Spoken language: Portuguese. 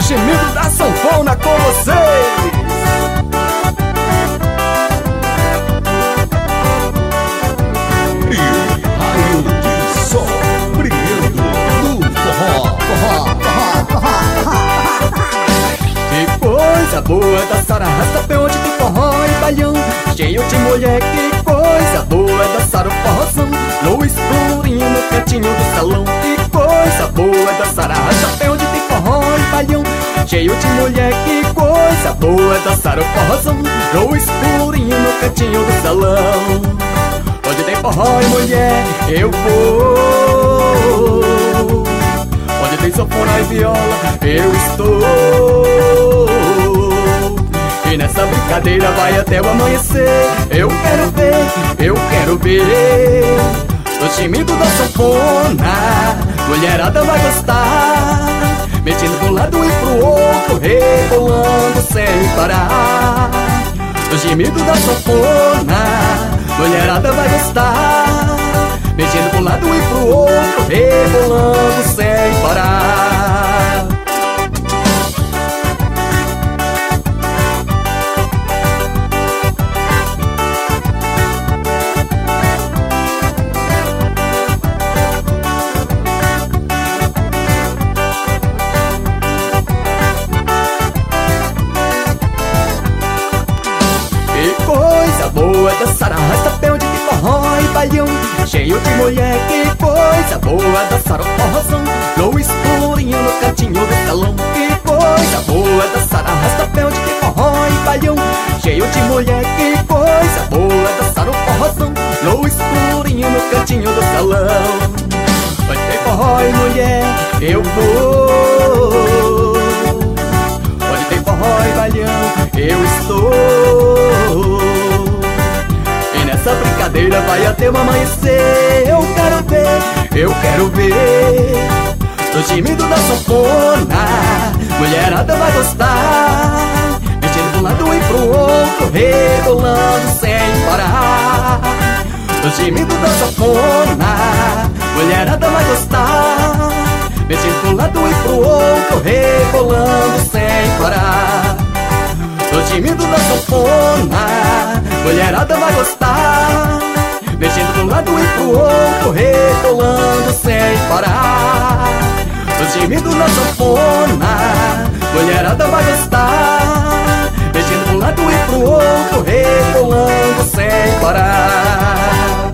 gemido da sanfona com vocês. Raio de sol brilhando no forró, Que coisa boa dançar arrasta-pé onde tem forró e baião, cheio de mulher. Que coisa boa dançar o forrozão no escurinho, no cantinho do salão. Que coisa boa dançar arrasta-pé onde tem forró e baião, cheio de mulher. Que coisa boa dançar o forrozão no escurinho, no cantinho do salão. Onde tem forró e mulher, eu vou. Onde tem sanfona e viola, eu estou. E nessa brincadeira vai até o amanhecer. Eu quero ver o gemido da sanfona, mulherada vai gostar, mexendo de um lado e pro outro, rebolando sem parar. O gemido da sanfona, mulherada vai gostar, mexendo de um lado e pro outro, rebolando sem parar. Que coisa boa dançar arrasta-pé onde tem forró e baião, cheio de mulher. Que coisa boa dançar o forrozão no escurinho, no cantinho do salão. Que coisa boa dançar arrasta-pé onde tem forró e baião, cheio de mulher. Que coisa boa dançar o forrozão no escurinho, no cantinho do salão. Onde tem forró e mulher, eu vou. Onde tem forró e baião, eu estou. E nessa brincadeira vai até o amanhecer. Eu quero ver o gemido da sanfona, mulherada vai gostar, mexendo de um lado e pro outro, rebolando sem parar. O gemido da sanfona, mulherada vai gostar, mexendo de um lado e pro outro, rebolando sem parar. O gemido da sanfona, mulherada vai gostar, mexendo de um lado e pro outro, rebolando sem parar. O gemido da sanfona, mulherada vai gostar, mexendo de um lado e pro outro, rebolando sem parar.